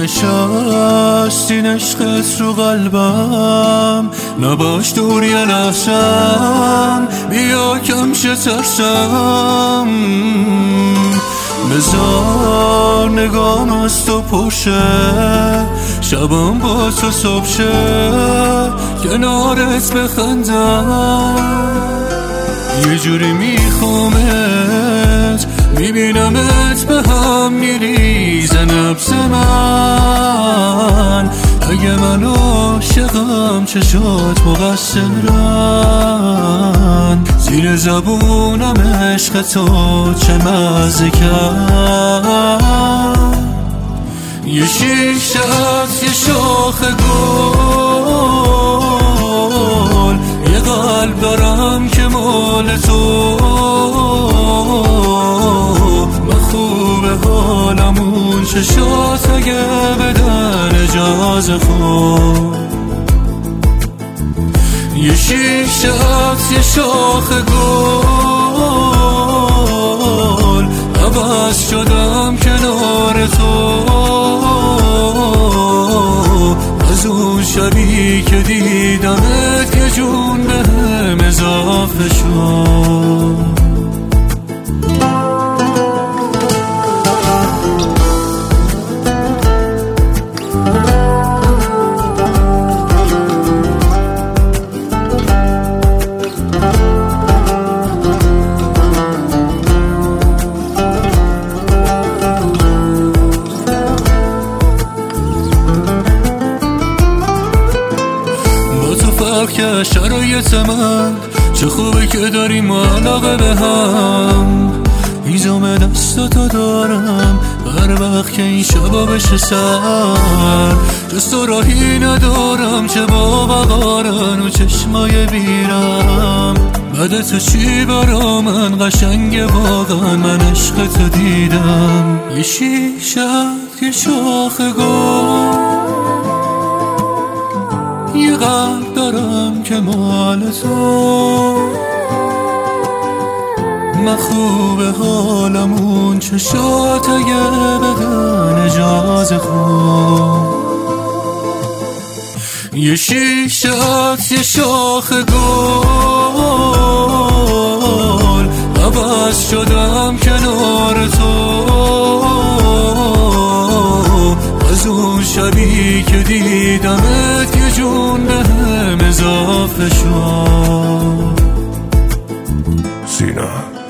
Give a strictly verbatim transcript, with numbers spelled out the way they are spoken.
نشستین عشقت رو قلبم، نباش دور یه لحظم، بیا کم شه ترسم. بذار نگام از تو پرشه، شبم با تو صبح شه، کنارت بخندم. یه جوری میخوامت، میبینمت به هم میریزه نبض من. اگه من عاشقم چشات مقصرن، زیر زبونم عشق تو چه مزه کرد. یه شیشه از یه شاخ گل، یه قلب دارم که مال تو. من خوبه حالمون چشات اگه بدن اجازه خود. یه شیشه از یه شاخ گل، عوض شدم کنار تو. از اون شبی که دیدمت یه جون بهم اضافه شد. که شرایط من چه خوبه که داریم علاقه به هم. میزم دستاتو دارم هر وقت که این شبا بشه سر. جز تو راهی ندارم چه با وقارن و چشمای بیرم. بعد تو چی برا من قشنگه واقعا، من عشق تو دیدم. یه شیشه یه شاخ گل، یه قلب دارم که مال تو. من خوبه حالمون چشات اگه بدن اجازه خود. یه شیشه از یه شاخ گل، عوض شدم کنار تو. از اون شبی که دیدمت یه جون بهم اضافه شد. سینا